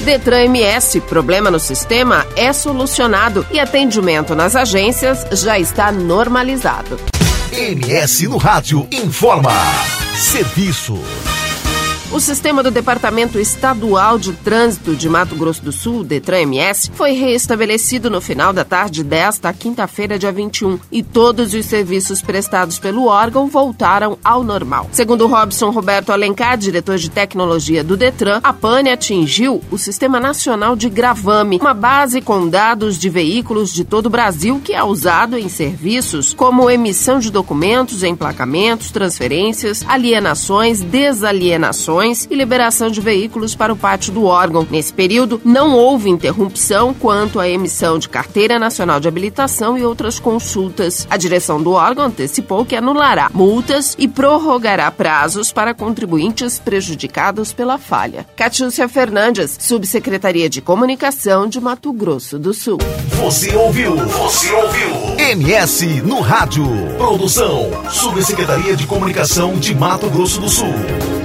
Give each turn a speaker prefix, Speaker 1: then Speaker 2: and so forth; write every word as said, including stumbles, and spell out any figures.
Speaker 1: Detran M S, problema no sistema é solucionado e atendimento nas agências já está normalizado.
Speaker 2: M S no Rádio informa. Serviço.
Speaker 1: O sistema do Departamento Estadual de Trânsito de Mato Grosso do Sul, Detran M S, foi reestabelecido no final da tarde desta quinta-feira, dia vinte e um, e todos os serviços prestados pelo órgão voltaram ao normal. Segundo Robson Roberto Alencar, diretor de tecnologia do Detran, a pane atingiu o Sistema Nacional de Gravame, uma base com dados de veículos de todo o Brasil que é usado em serviços como emissão de documentos, emplacamentos, transferências, alienações, desalienações e liberação de veículos para o pátio do órgão. Nesse período, não houve interrupção quanto à emissão de carteira nacional de habilitação e outras consultas. A direção do órgão antecipou que anulará multas e prorrogará prazos para contribuintes prejudicados pela falha. Catiúcia Fernandes, Subsecretaria de Comunicação de Mato Grosso do Sul.
Speaker 2: Você ouviu? Você ouviu? M S no Rádio. Produção, Subsecretaria de Comunicação de Mato Grosso do Sul.